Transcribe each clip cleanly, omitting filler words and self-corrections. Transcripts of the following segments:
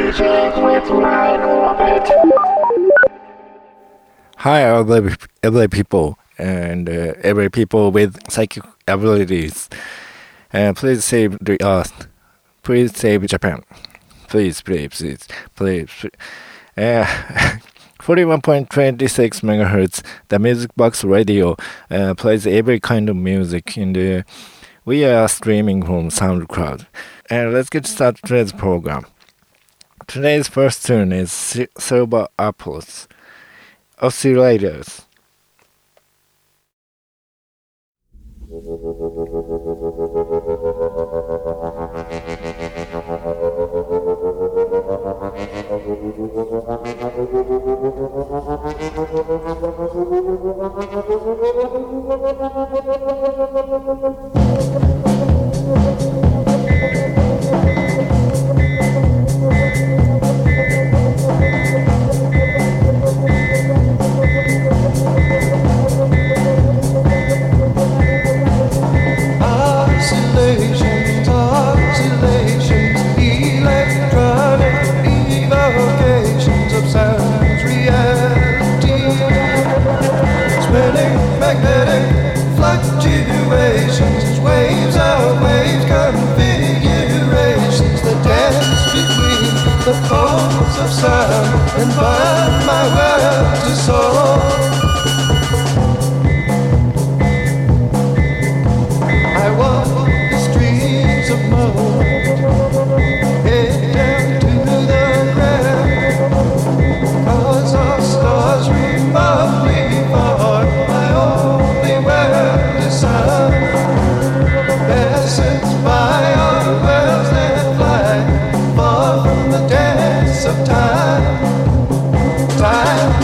Hi, every people and every people with psychic abilities. Please save the earth. Please save Japan. Please. 41.26 megahertz. The Music Box Radio plays every kind of music, and we are streaming from SoundCloud. And let's get started today's program. Today's first tune is Silver Apples, Oscillators. And bind my world to soul. I walk the streets of mud, head down to the ground, 'cause our stars remotely far, my only world is sun. Passers by on birds that fly, far from the dance of time. Time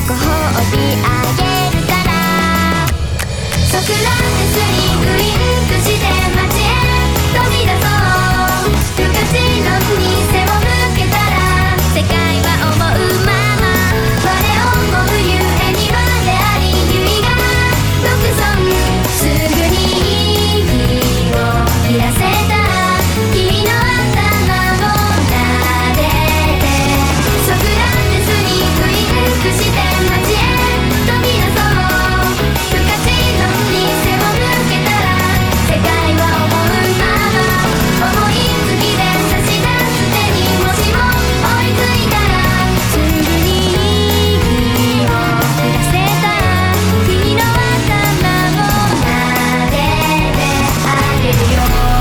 ご褒美あげるからソクラテスにウインクして街へ飛び出そう不可知論に背を向けたら世界は思うまま我思うゆえにはであり唯我独尊すぐに息を切らせた君の頭を撫でてソクラテスにウインクして街へ飛び出そう不可知論に背を向けたら世界は思うまま思いつきで差し出す手にもしも追いついたらすぐに息を切らせた君の頭を撫でてあげるよ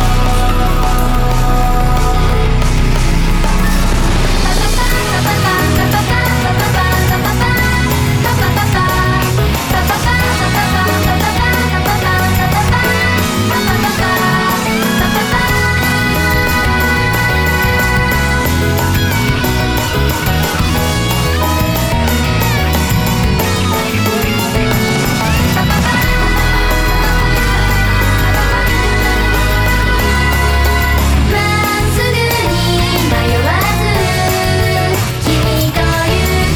まっすぐに迷わず君と行こ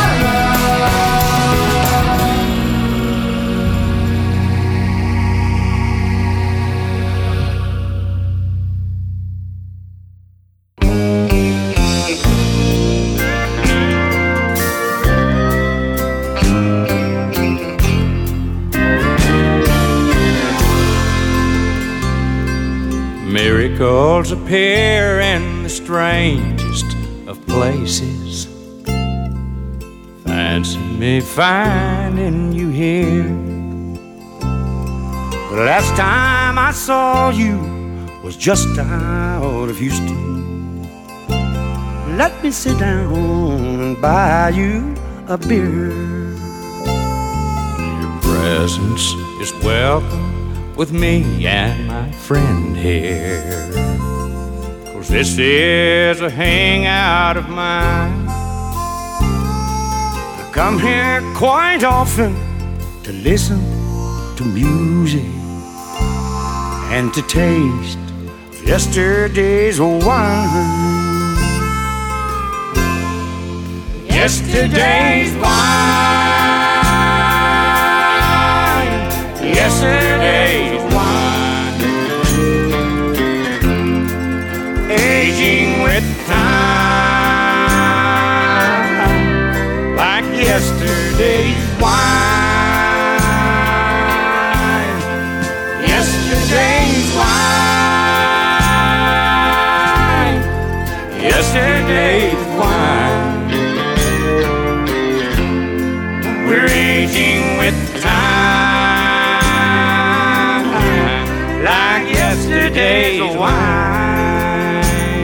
Miracles appear in the strangest of places. Fancy me finding you here. The last time I saw you was just out of Houston. Let me sit down and buy you a beer. Your presence is welcome with me and my friend here. 'Cause this is a hangout of mine. I come here quite often to listen to music and to taste yesterday's wine. Yesterday's wine. Yesterday's wine. Aging with time like yesterday's wine. Yesterday's wine. Yesterday's wine. We're aging with time like yesterday's wine.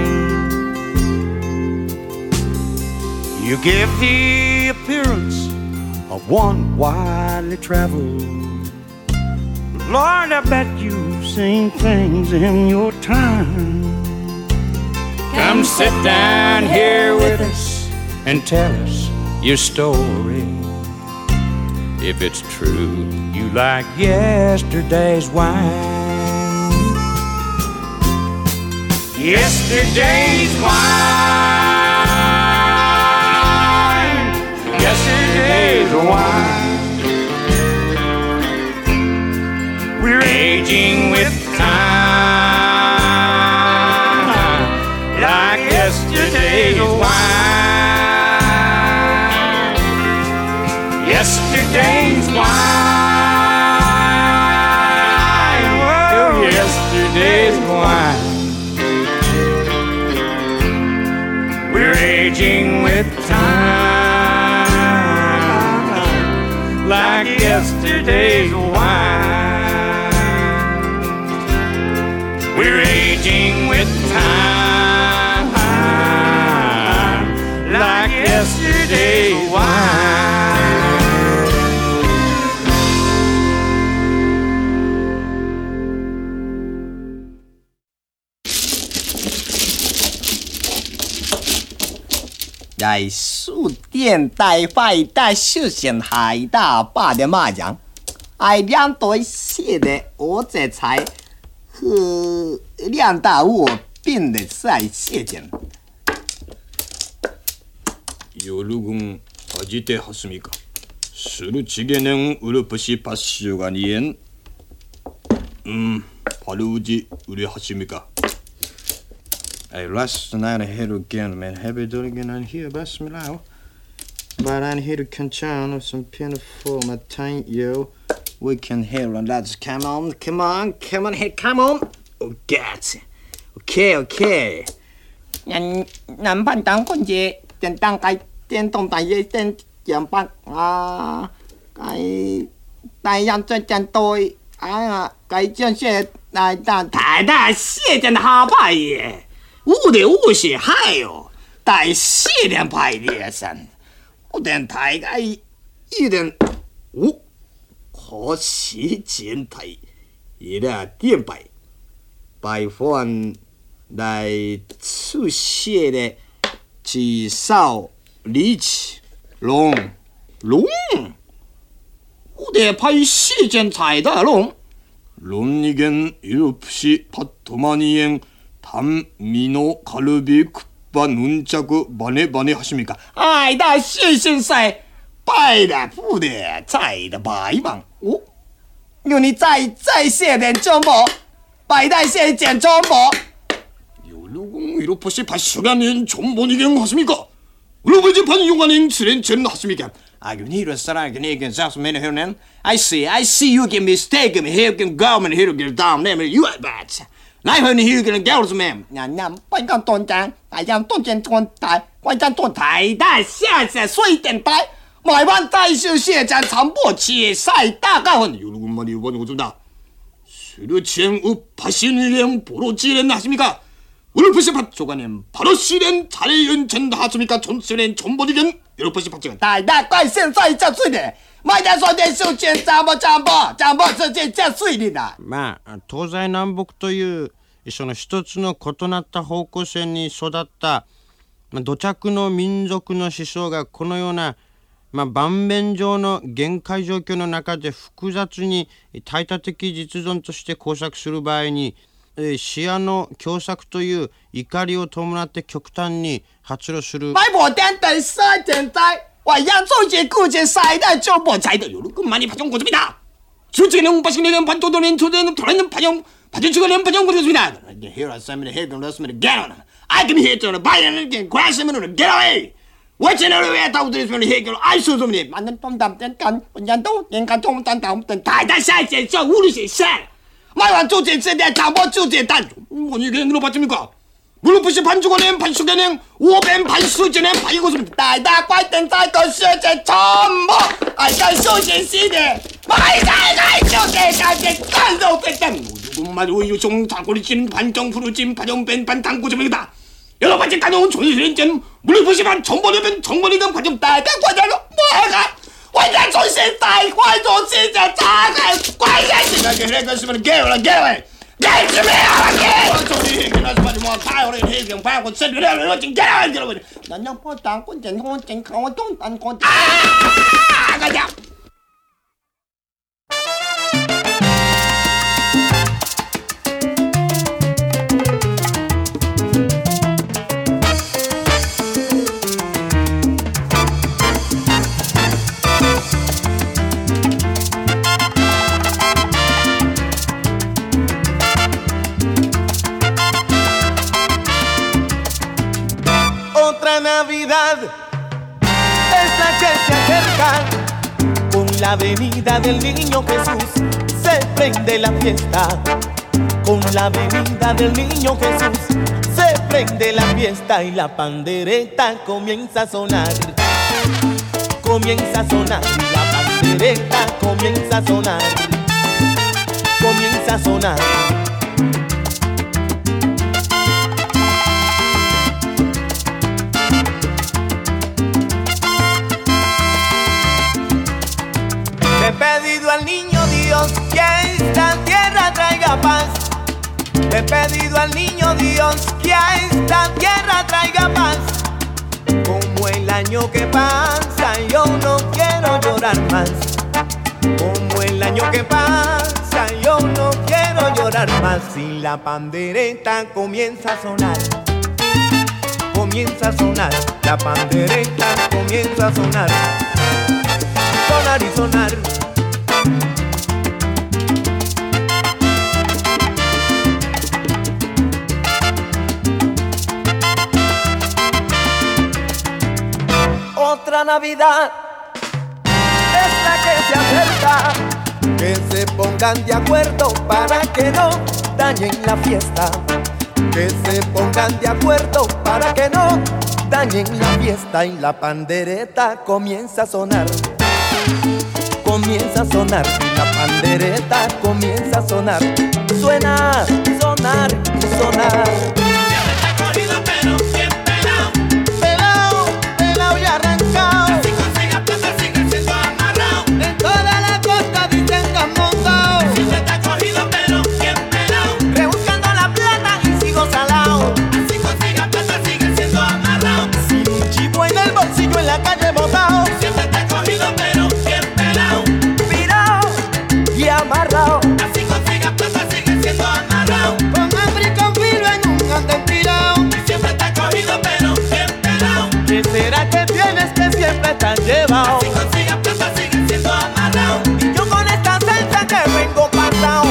You give the appearance of one widely traveled. Lord, I bet you've seen things in your time. Come sit down here with us and tell us your story. If it's true, you like yesterday's wine. Yesterday's wine. Yesterday's wine. We're aging with time like yesterday's wine. Yesterday's wine. Oh, yesterday's wine. We're aging with time like yesterday's wine. We're aging with time like yesterday's wine. 来书店带坏带休闲海大坝的麻将，爱两对写的我这才和两大我并的在写件。 여러분 어찌대 하십니까? 수루치게는 우르프시 파쇼가니엔 바루지 우리 하십니까? Last night I had again, man. Happy doing again here, best me now. But I'm here to continue some piano for my time, yo. We can hear and let's come on, here, come on. Oh, get okay. 南半当关节电当该电动大业电两百啊，该大样这件对啊，该这些来当太大谢件好牌耶，我的我是嗨哟，大谢件牌列神，我电台该一点五可惜前台一个电牌摆放来出现的至少力气龙，我的拍时间才的龙。 롬니겐 이루프시 파토마니엔 담미노 가르비 kup바 눈자구 바네 하십니까? 爱的谢先生，拜的不的在的拜望哦，有你再写点中不？拜的写点中不？ 요루공 이루프시 파쇼가니엔 좀보니겐 하십니까? 우르베지 판용가닌 칠렌첸 하십니까? 아유니로 사랑하게 자스맨 흐는 I see you get mistake me here can go and here get down name you at bad. Lại hơn here can girls man. Nhằm quan trọng tôn trang, tại sao tôn trang quan trọng tôn thái đại xa suy tiền tài. Mọi văn đại sư xe trang chẳng bộ chia sai đa cao hơn. 요루공만 이번 오준다. 수르첸 우 파시니겐 보로지렌 하십니까? 우르프시 파쇼가닌 바로 시렌 자리은첸 하십니까? 존스렌 존보니겐 이루프시 파쇼간. 大大怪现在这水的，卖点说点手钱涨不这件这水的啦。 まあ東西南北というその一つの異なった方向性に育った、土着の民族の思想がこのような、盤面上の限界状況の中で複雑に対多的実存として工作する場合に、視野の狭窄という怒りを伴って極端に発露する。 买无点第三点在，我扬州节顾节赛的就不在的，有如果많이 파종 고집이다. 주제는 바식내는 반도도는 초대는 돌아있는 파종치고는 파종 고집이다. Here I am, here I am, get on. I can hit on a bite and again, crash him and get away. What's in the way out of this when he can I saw them. 만난 똥담 땡간, 원jan도 땡간 똥담 다다 사이즈 저 우르시 살. 말만 조제 세대 담보 조제 단. 이게 행로 받습니까? 무릎부시 반주고는 반수계는 오벤 반수제는 바이고습니다. 다다 관灯在个世界전부 알간 소신시대 마이다이다이 쪼개가게 간소대장 누구만 우유종 장고리진 반정 푸르진 반정벤 반당고점이다. 여러 번째 가져온 조리진전 무릎부시 반 정보리면 정보리든 반정 다다 관장로 뭐가 완전 조신다이 관조신자 자가 관장시가 그랬으면 개월은 개월 개쯤에 알았게 저기 그래서 뭐 파요를 해경 파고 쓰려고 지금 개월 들어보니 난 양포 땅고 쟁고 쟁고 똥 땅고 가자. Navidad es la que se acerca. Con la venida del niño Jesús se prende la fiesta. Con la venida del niño Jesús se prende la fiesta y la pandereta comienza a sonar. Comienza a sonar y la pandereta comienza a sonar. Comienza a sonar. Le he pedido al niño Dios que a esta tierra traiga paz. Le he pedido al niño Dios que a esta tierra traiga paz. Como el el año que pasa yo no quiero llorar más. Como el año que pasa yo no quiero llorar más. Si la pandereta comienza a sonar, comienza a sonar, la pandereta comienza a sonar, sonar y sonar. Otra Navidad es la que se acerca, que se pongan de acuerdo para que no dañen la fiesta. Que se pongan de acuerdo para que no dañen la fiesta. Y la pandereta comienza a sonar, comienza a sonar. Y la pandereta comienza a sonar, suena, sonar y sonar. Así consigas plata, sigue siendo amarrado. Con hambre y con filo en un andén tirado. Y siempre estás cogido, pero bien pelado. ¿Qué será que tienes que siempre estás llevado? Así consigas plata, sigue siendo amarrado. Y yo con esta salsa que vengo pasado.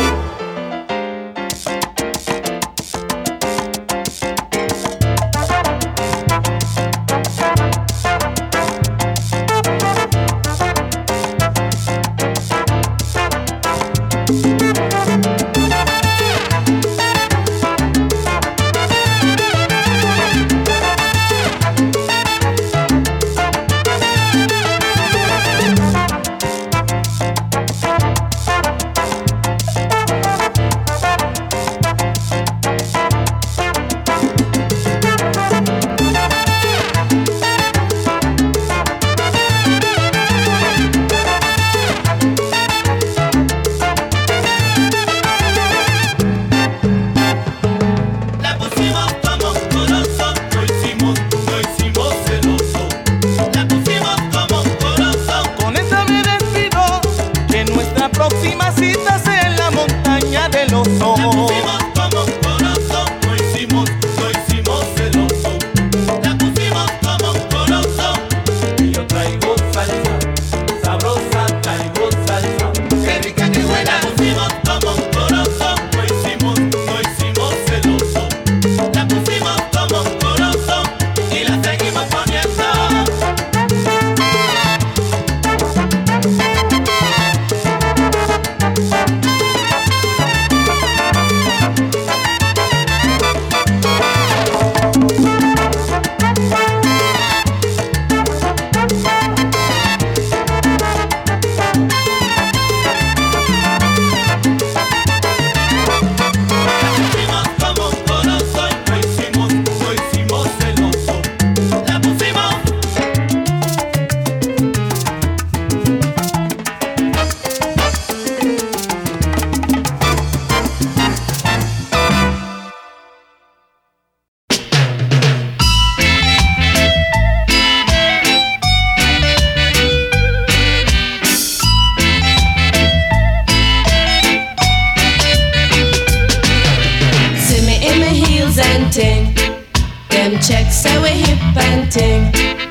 Them checks say we hip and ting.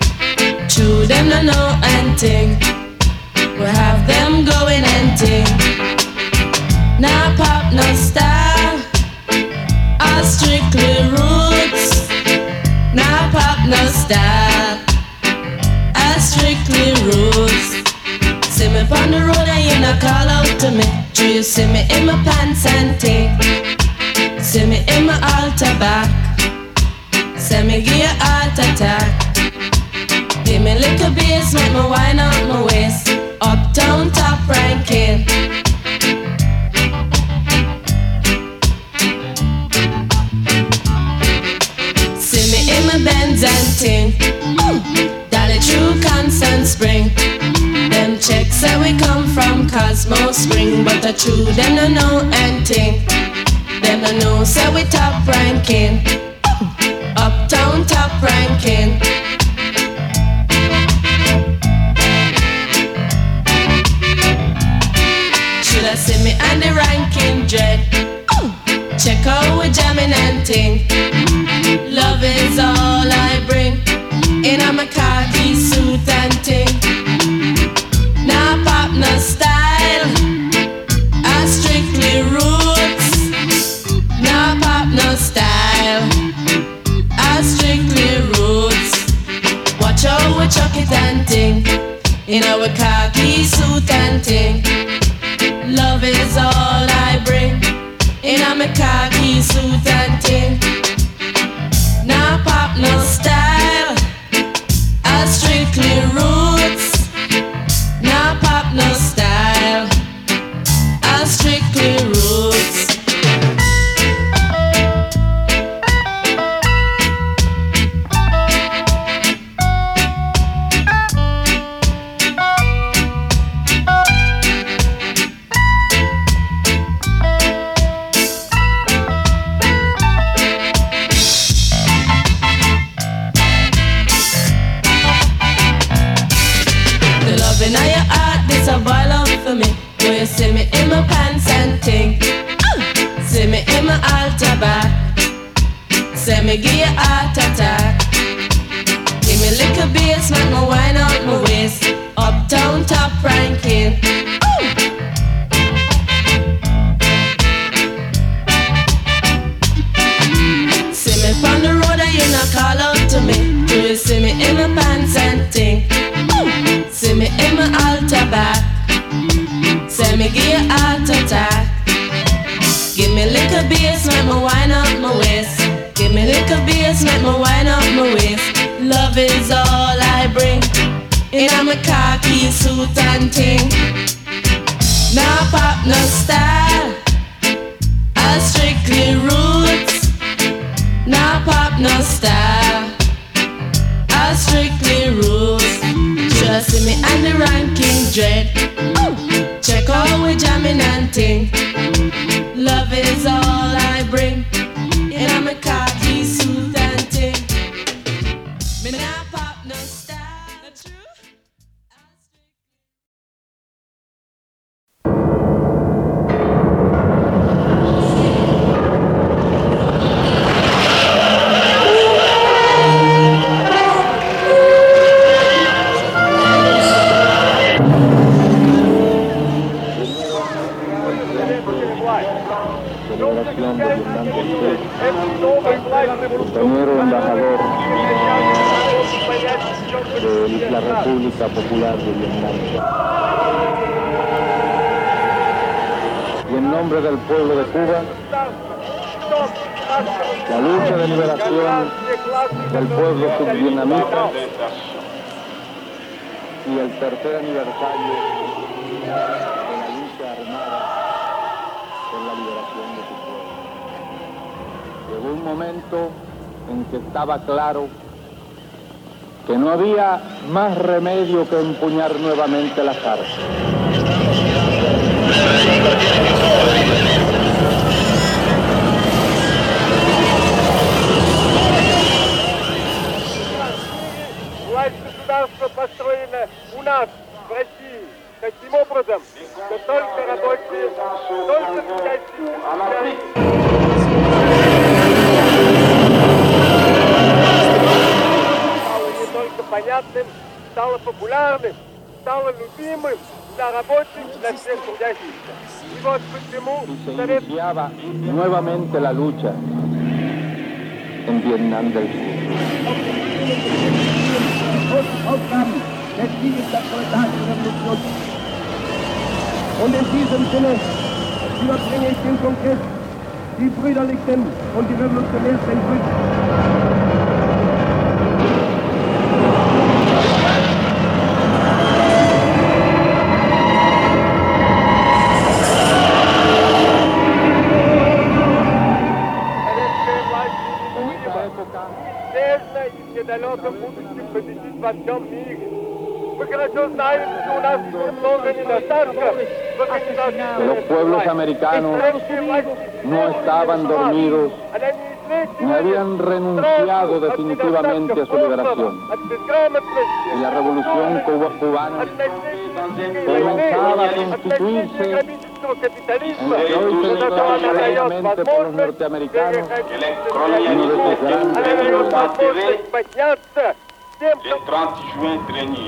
True them no know and ting. We have them going and ting. Now pop no style, all strictly roots. Now pop no style, all strictly roots. See me on the road and you not call out to me. Do you see me in my pants and ting? See me in my altar back. Say me give you heart attack. Give me little bass, make me wind up my waist. Uptown top ranking. See me in my Benz and ting. Dolly True Constant Spring. Them checks say we come from Cosmo Spring, but the true them no know anything. Them no know say we top ranking. Uptown top ranking. see me and the ranking dread. Check out we jamming and ting. Love is all I bring. In a my khaki suit and ting. Nah pop, no style. I strictly roots. Nah pop, no style. I strictly roots. Watch out we chuck it and ting. In our khaki suit and ting. Love is all I bring. In a my khaki suit and ting. Nah pop, no style. I strictly roots. Nah pop, no style. I strictly roots. You see me in my pants and ting. See me in my altar back. Say me give you heart attack. Give me little bass, make me wine out my waist. Uptown top ranking. See me from the road and you not call out to me. Do you see me in my pants and ting? See me in my altar back. Say me give you heart attack. Give me little bass, make me wine up my waist. Give me little bass, make me wine up my waist. Love is all I bring. In a my khaki suit and ting. Nah pop, no style. I strictly roots. Nah pop, no style. I strictly roots. Just see me and the ranking dread. Check out we jamming and ting. Love is all I bring. And I'm a khaki suit and ting. Me nah pop no style. That's true. Compañero embajador de la República Popular de Vietnam. Y en nombre del pueblo de Cuba, la lucha de liberación del pueblo subvietnamita y el tercer aniversario de la lucha armada por la liberación de su pueblo. Llegó un momento en que estaba claro que no había más remedio que empuñar nuevamente las armas. Власть государства построена у нас, в России, таким образом, что только рабочие, только трудящиеся. Понятным, стало популярным, стало любимым для рабочих, для всех трудящихся. И вот почему se iniciaba nuevamente la lucha en Vietnam del Sur. Und in diesem Sinne überbringe ich den Kongress die Brüderlichen und die Revolutionären Grüßen. Недалеком будущем победить во всем мире. Мы хорошо знаем, что у нас много недостатков в организации. Los pueblos americanos no estaban dormidos ni habían renunciado definitivamente a su liberación. Y la revolución cubana comenzaba a constituirse нашего капитализма, que hoy se это declara она дает soberanamente por los возможность norteamericanos, она дает возможность подняться тем, кто 30 juin dernier.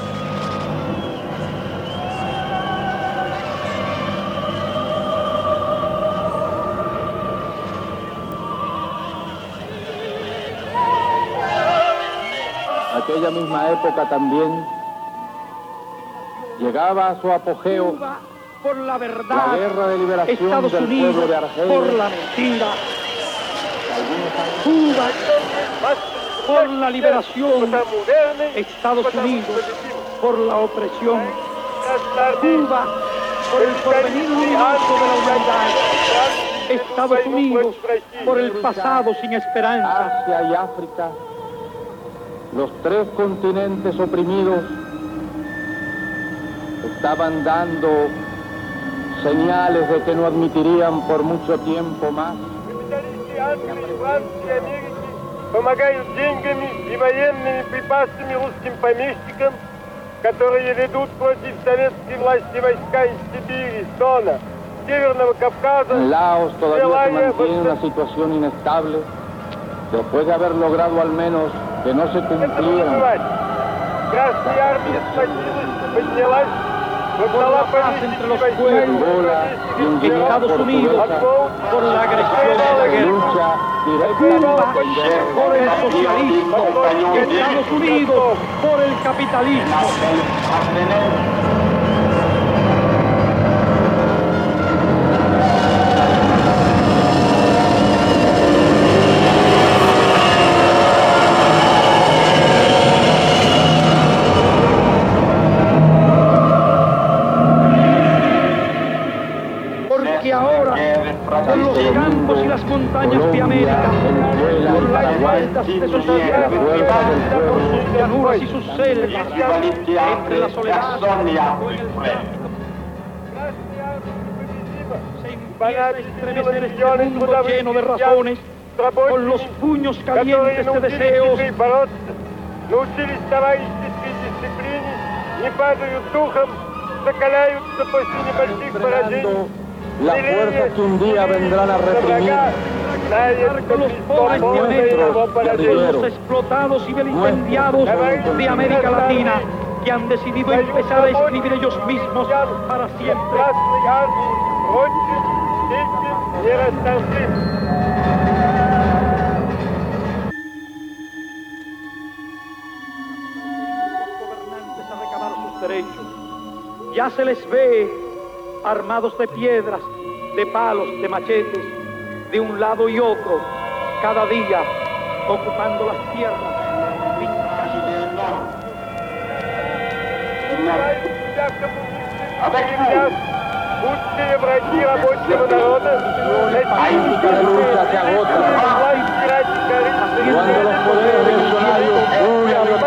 aquella misma época también llegaba a su apogeo Cuba por la la verdad, guerra de liberación Estados del Unidos pueblo de Argelia. por la mentira, Cuba por la liberación, Estados Unidos por la opresión, Cuba por el porvenir luminoso de la humanidad, Estados Unidos por el pasado sin esperanza. Asia y África, los tres continentes oprimidos, estaban dando señales de que no admitirían por mucho tiempo más. Капиталисты Англии, Франции, Америки помогают деньгами и военными припасами русским помещикам, которые ведут против советской власти войска из Сибири, Дона, Северного Кавказа, En Laos todavía se mantiene una situación inestable, después de haber logrado al menos que no se cumplieran. Красная армия схватилась, поднялась, прогнала помещики войска Angola, Estados Unidos por la agresión de la guerra. lucha Cuba directamente por el socialismo y Estados Unidos por el capitalismo. Porque ahora, por los campos y las montañas de América, por las vueltas de sus tierras, por sus llanuras y sus selvas, entre la soledad o en el tráfico, se empieza a estremecer este mundo lleno de razones, con los puños calientes de deseos. Научились товарищеской дисциплине, не падают духом, закаляются после небольших поражений. las fuerzas que un día vendrán a reprimir Con los pobres de América, con los explotados y vilipendiados de América Latina, que han decidido empezar a escribir ellos mismos para siempre. Gobernantes a recabar sus derechos. Ya se les ve armados de piedras, de palos, de machetes, de un lado y otro, cada día ocupando las tierras. Лучшие враги рабочего народа, cuando los poderes reaccionarios huyan los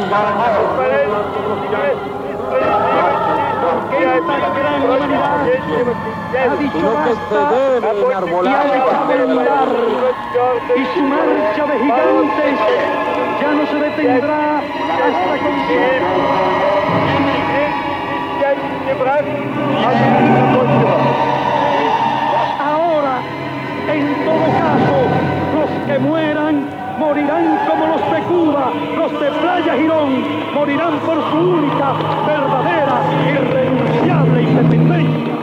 esta gran humanidad ha dicho basta y ha dejado de mirar, y su marcha de gigantes ya no se detendrá hasta conseguir. Ahora, en todo caso, los que mueran morirán como los de Cuba, los de Playa Girón, morirán por su única, verdadera, irrenunciable independencia.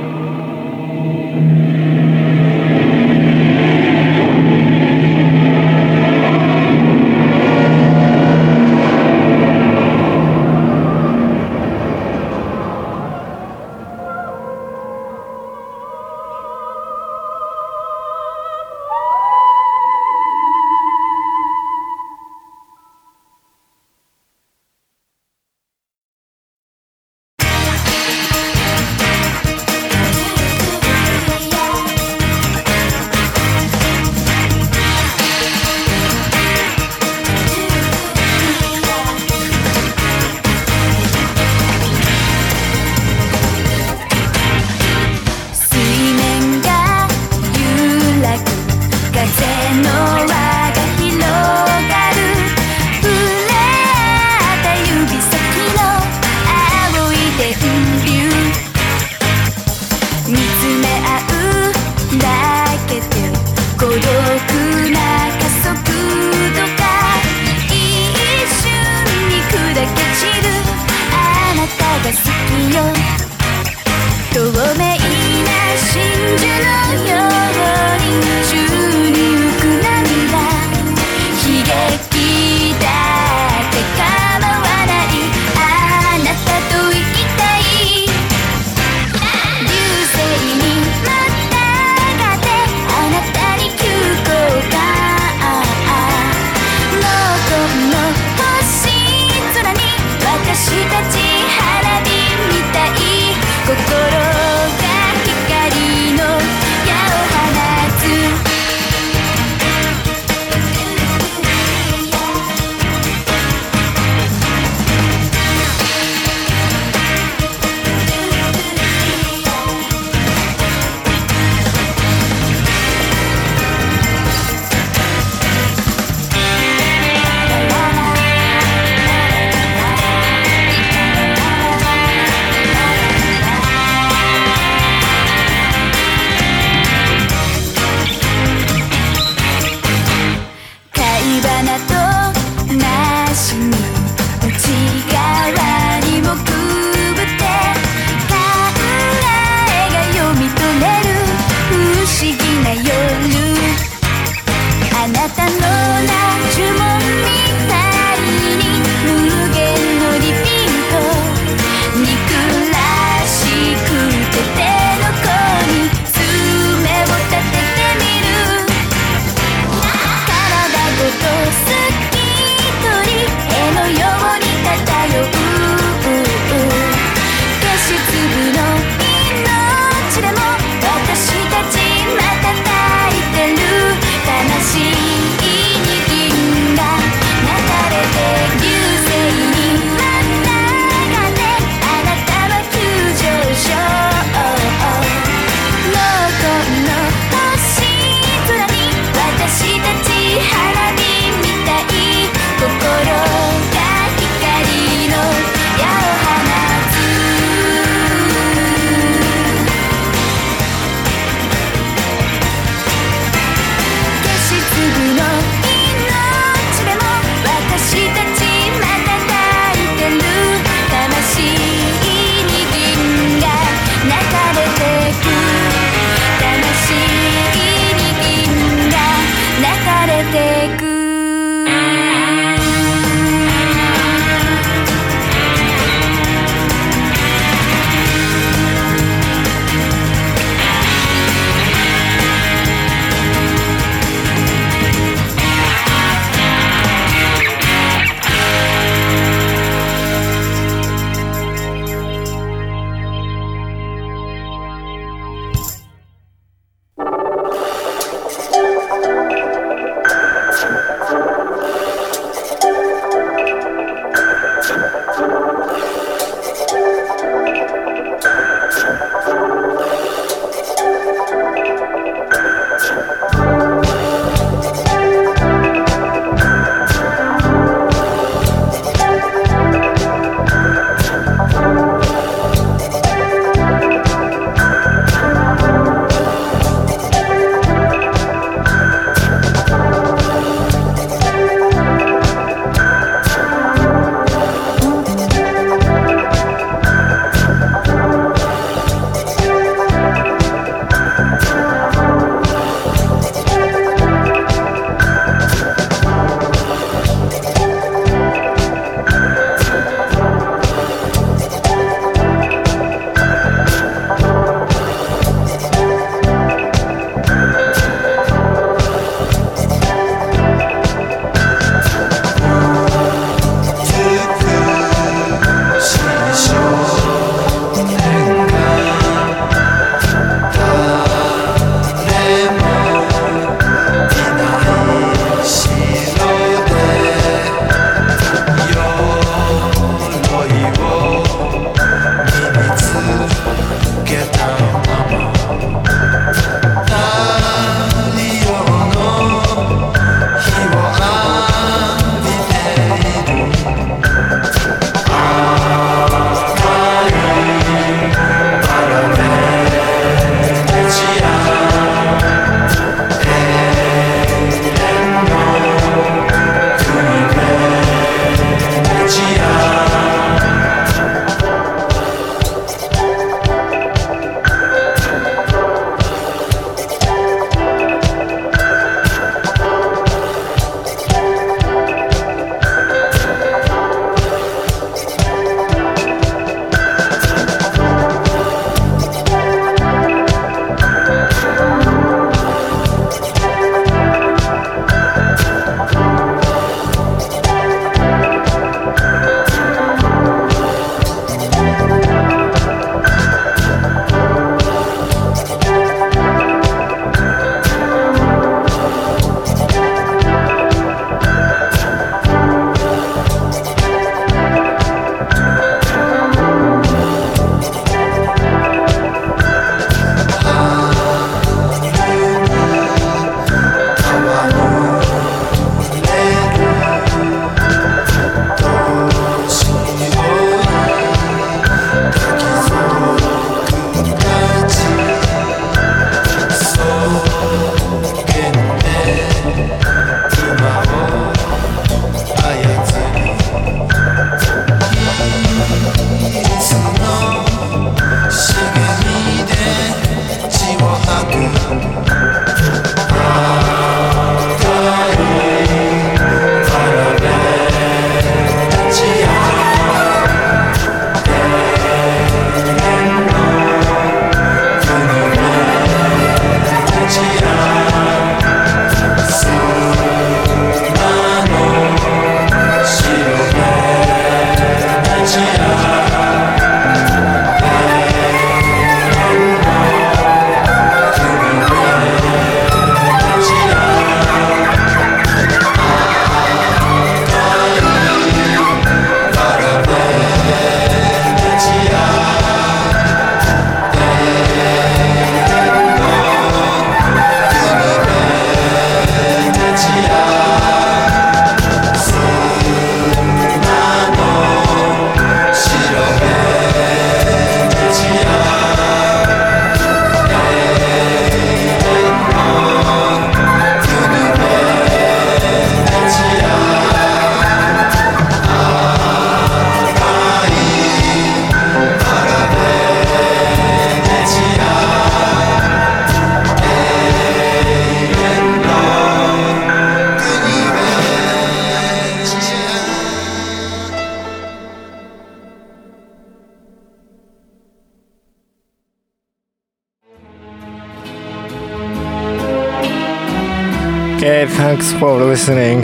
Okay, thanks for listening.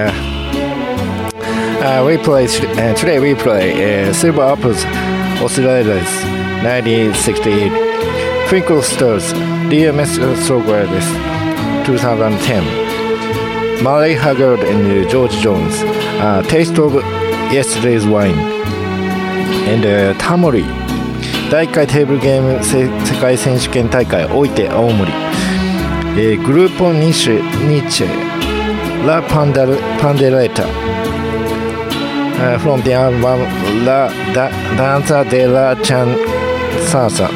Today we play Silver Apples, Oscillators, 1968. Twinkle Stars, DMS Software 2010. Murray Haggard and George Jones, Taste of Yesterday's Wine. And Tamori, 第1回テーブルゲーム世界選手権大会おいて青森。グルーポニチェ、ラ・パンデレータ。From the album La Danza de la Chanzasa.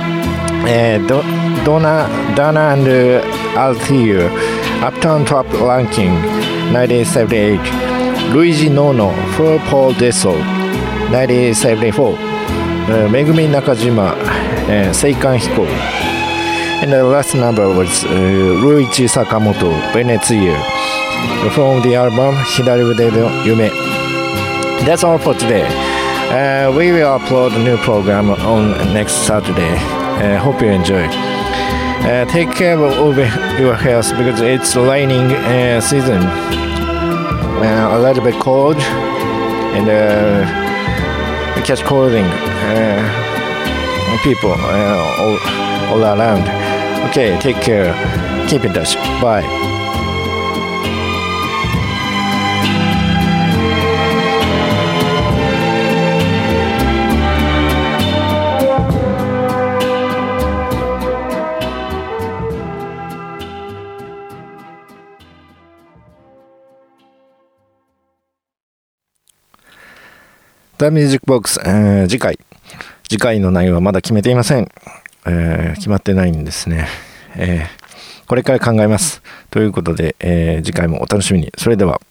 Donna and Althea, Uptown Top Ranking, 1978. Luigi Nono, for Paul Deso, 1974. Megumi Nakajima, Seikan Hiko. And the last number was Ruichi Sakamoto, Venezia, from the album Hidari no Yume. That's all for today. We will upload a new program on next Saturday. Hope you enjoy. Take care of your health because it's raining season. A little bit cold and catch colding people all around. Okay, take care. Keep in touch. Bye. The Music Box、次回の内容はまだ決めていません。決まってないんですね。これから考えます。ということで、次回もお楽しみに。それでは。